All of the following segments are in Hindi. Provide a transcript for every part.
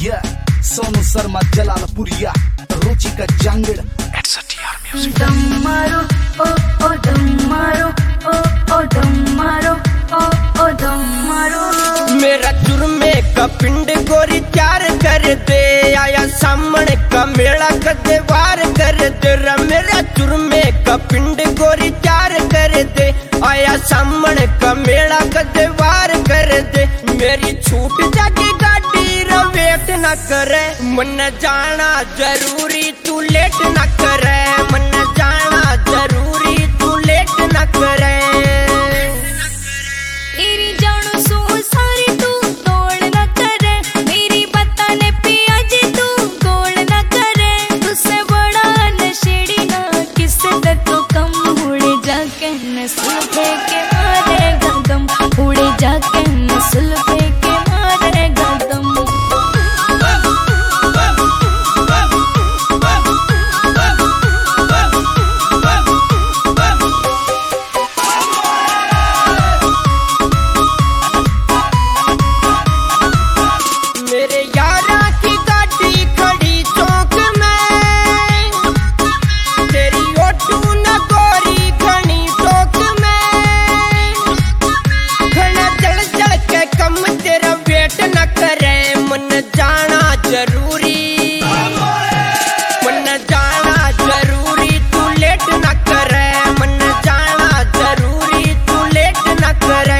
सोनू शर्मा जलालपुरिया रुचि का जंगड़ दम मारो ओ दम मारो ओ दम मारो ओ दम मारो। मेरा जुर्मे का पिंड गोरी चार कर दे, आया सामने का मेला कदे वार कर दे। मेरा जुर्मे का पिंड गोरी चार कर दे, आया सामने का मेला कदे वार कर दे। मेरी छूट जाके गाड़ी वेट न करे, मन जाना जरूरी तू लेट न करे। मन जाना जरूरी तू लेट न करे। तेरी जानो सो सारी तू तोड़ न करे, मेरी बताने पिया जी तू गोल न करे। तुझसे बड़ा नशेड़ी ना किससे तो कम, उड़े जाके नस्ल फेंके मारेगा दम, उड़े जाके नस्ल फेंके मारेगा दम। मेरे यारा की गाड़ी खड़ी चौक में, तेरी ओटू न गोरी घनी टोक में। घना जल जल के कम तेरा वेट न करे, मन जाना जरूरी। मन जाना जरूरी तू लेट न करे, मन जाना जरूरी तू लेट न करे।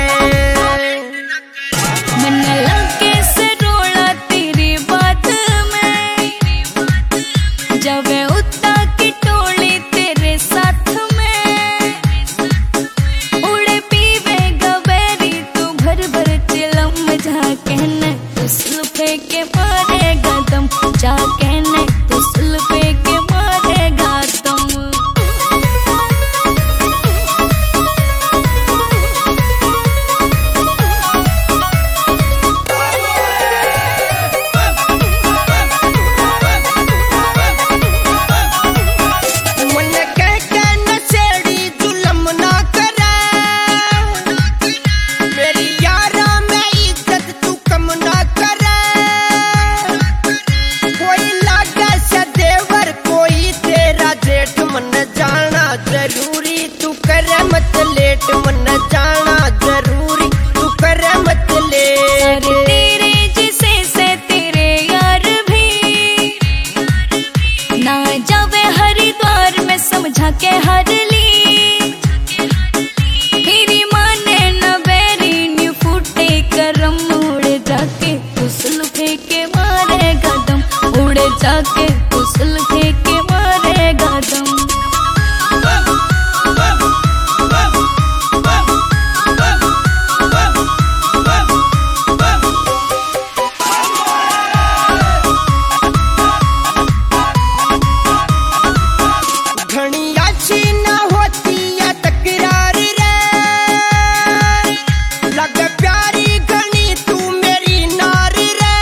मन लगे से रोला तेरी बात में, जब उतना की टोली तेरे साथ में। उड़े पीवे गबेरी तू भर भर चिलम, जा कहने तू सुल्फे के मारेगा दम, जा कहने तू सुल्फे के मारेगा दम। मन कह के नशेड़ी जुलम ना करे, मेरी यारा में इज्जत तू कम ना करे। कोई लागे से देवर कोई तेरा जेठ, मन जाना जरूरी तू करे मत लेट। मन जाना जरूरी तू करे मत लेट। तेरे जिसे से तेरे यार भी ना जावे हरिद्वार में, समझा के हर ली। मेरी माने न बेरी न्यू फूटे करम, उड़े जाके तू सुल्फे के मारेगा दम, उड़े जाके तू सुल्फे के मारेगा दम। घनी अच्छी न होती या तकरार रे, लग प्यारी घनी तू मेरी नार रे।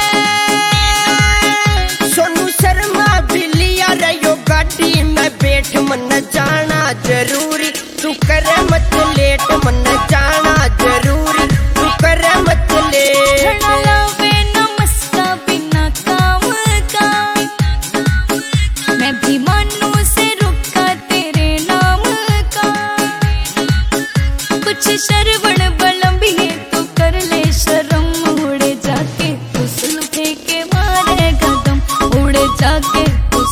सोनू शर्मा भी लिया रहो गाड़ी में बैठ, मन जाना जरूरी तू करे मत लेट। मन जाना जरूरी तू करे मत लेट। घड़ा लावे नमस्का बिना काम का, मैं भी मानू से रुका तेरे नाम का। कुछ शरवण बलम भी है तू कर ले शर्म, उड़े जाके तू सुल्फे के मारेगा दम, उड़े जाके तू